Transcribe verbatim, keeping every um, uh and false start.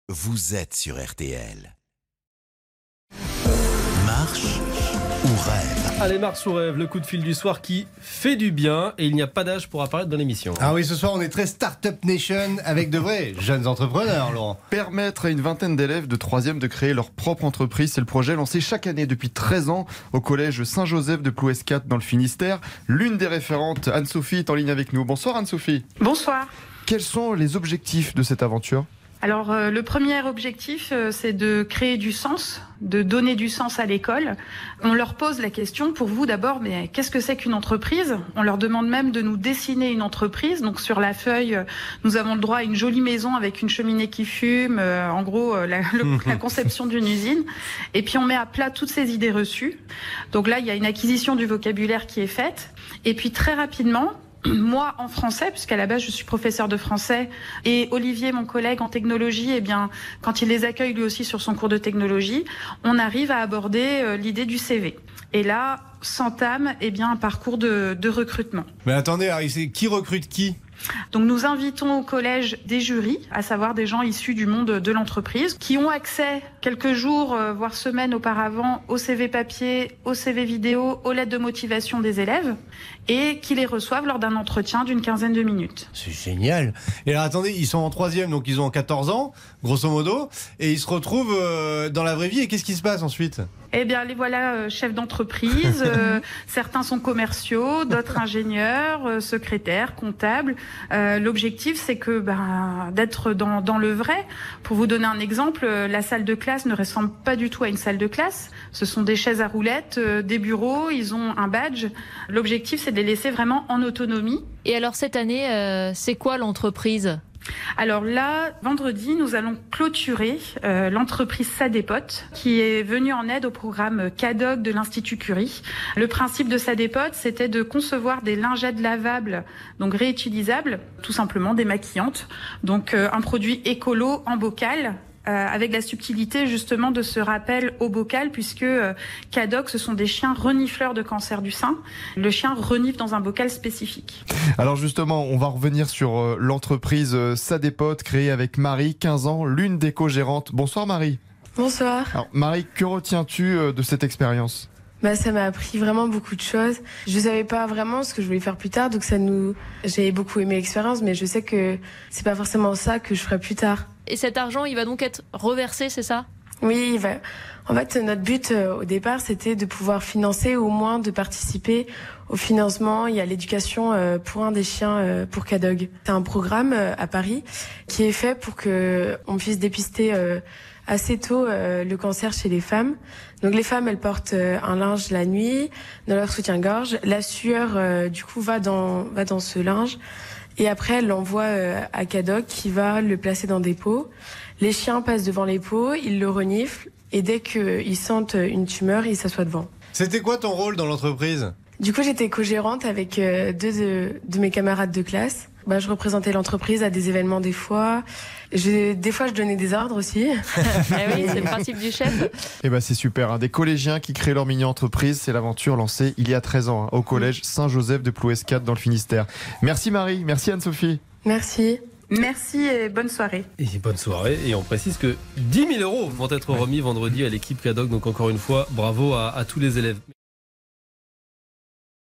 vous êtes sur R T L. Marche ou rêve? Allez, Marche ou rêve, le coup de fil du soir qui fait du bien et il n'y a pas d'âge pour apparaître dans l'émission. Ah oui, ce soir on est très Startup Nation avec de vrais jeunes entrepreneurs, Laurent. Permettre à une vingtaine d'élèves de troisième de créer leur propre entreprise, c'est le projet lancé chaque année depuis treize ans au collège Saint-Joseph de Plouescat dans le Finistère. L'une des référentes, Anne-Sophie, est en ligne avec nous. Bonsoir Anne-Sophie. Bonsoir. Quels sont les objectifs de cette aventure ? Alors euh, le premier objectif, euh, c'est de créer du sens, de donner du sens à l'école. On leur pose la question, pour vous d'abord, mais qu'est-ce que c'est qu'une entreprise ? On leur demande même de nous dessiner une entreprise. Donc sur la feuille, euh, nous avons le droit à une jolie maison avec une cheminée qui fume, euh, en gros euh, la, le, la conception d'une usine. Et puis on met à plat toutes ces idées reçues. Donc là, il y a une acquisition du vocabulaire qui est faite. Et puis très rapidement, moi, en français, puisqu'à la base, je suis professeur de français, et Olivier, mon collègue en technologie, eh bien, quand il les accueille lui aussi sur son cours de technologie, on arrive à aborder euh, l'idée du C V. Et là, s'entame, eh bien, un parcours de, de recrutement. Mais attendez, Harry, qui recrute qui ? Donc nous invitons au collège des jurys, à savoir des gens issus du monde de l'entreprise, qui ont accès quelques jours, euh, voire semaines auparavant, au C V papier, au C V vidéo, aux lettres de motivation des élèves, et qui les reçoivent lors d'un entretien d'une quinzaine de minutes. C'est génial. Et alors attendez, ils sont en troisième, donc ils ont quatorze ans, grosso modo, et ils se retrouvent euh, dans la vraie vie, et qu'est-ce qui se passe ensuite ? Eh bien, les voilà euh, chefs d'entreprise, euh, certains sont commerciaux, d'autres ingénieurs, euh, secrétaires, comptables. Euh, l'objectif, c'est que ben, d'être dans, dans le vrai. Pour vous donner un exemple, euh, la salle de classe ne ressemble pas du tout à une salle de classe. Ce sont des chaises à roulettes, euh, des bureaux, ils ont un badge. L'objectif, c'est de les laisser vraiment en autonomie. Et alors cette année, euh, c'est quoi l'entreprise ? Alors là, vendredi, nous allons clôturer euh, l'entreprise Sadépot qui est venue en aide au programme C A D O C de l'Institut Curie. Le principe de Sadépot, c'était de concevoir des lingettes lavables, donc réutilisables, tout simplement des maquillantes. Donc euh, un produit écolo en bocal. Euh, avec la subtilité justement de ce rappel au bocal, puisque euh, C A D O C, ce sont des chiens renifleurs de cancer du sein. Le chien renifle dans un bocal spécifique. Alors justement, on va revenir sur euh, l'entreprise euh, Sadépot, créée avec Marie, quinze ans, l'une des co-gérantes. Bonsoir Marie. Bonsoir. Alors Marie, que retiens-tu euh, de cette expérience ? Bah, ça m'a appris vraiment beaucoup de choses. Je savais pas vraiment ce que je voulais faire plus tard, donc ça nous, j'ai beaucoup aimé l'expérience, mais je sais que c'est pas forcément ça que je ferai plus tard. Et cet argent, il va donc être reversé, c'est ça ? Oui, il va. En fait, notre but euh, au départ, c'était de pouvoir financer, au moins de participer au financement et à l'éducation euh, pour un des chiens euh, pour C A D O C. C'est un programme euh, à Paris qui est fait pour que on puisse dépister euh, assez tôt euh, le cancer chez les femmes. Donc les femmes, elles portent euh, un linge la nuit dans leur soutien-gorge. La sueur, euh, du coup, va dans va dans ce linge. Et après, elle l'envoie euh, à C A D O C qui va le placer dans des pots. Les chiens passent devant les pots, ils le reniflent. Et dès qu'ils sentent une tumeur, ils s'assoient devant. C'était quoi ton rôle dans l'entreprise ? Du coup, j'étais co-gérante avec euh, deux de, de mes camarades de classe. Bah, je représentais l'entreprise à des événements des fois. Je, des fois, je donnais des ordres aussi. Eh oui, c'est le principe du chef. Eh ben c'est super, hein. Des collégiens qui créent leur mini-entreprise, c'est l'aventure lancée il y a treize ans hein, au collège Saint-Joseph de Plouescat dans le Finistère. Merci Marie, merci Anne-Sophie. Merci. Merci et bonne soirée. Et bonne soirée. Et on précise que dix mille euros vont être remis vendredi à l'équipe C A D O C. Donc encore une fois, bravo à, à tous les élèves.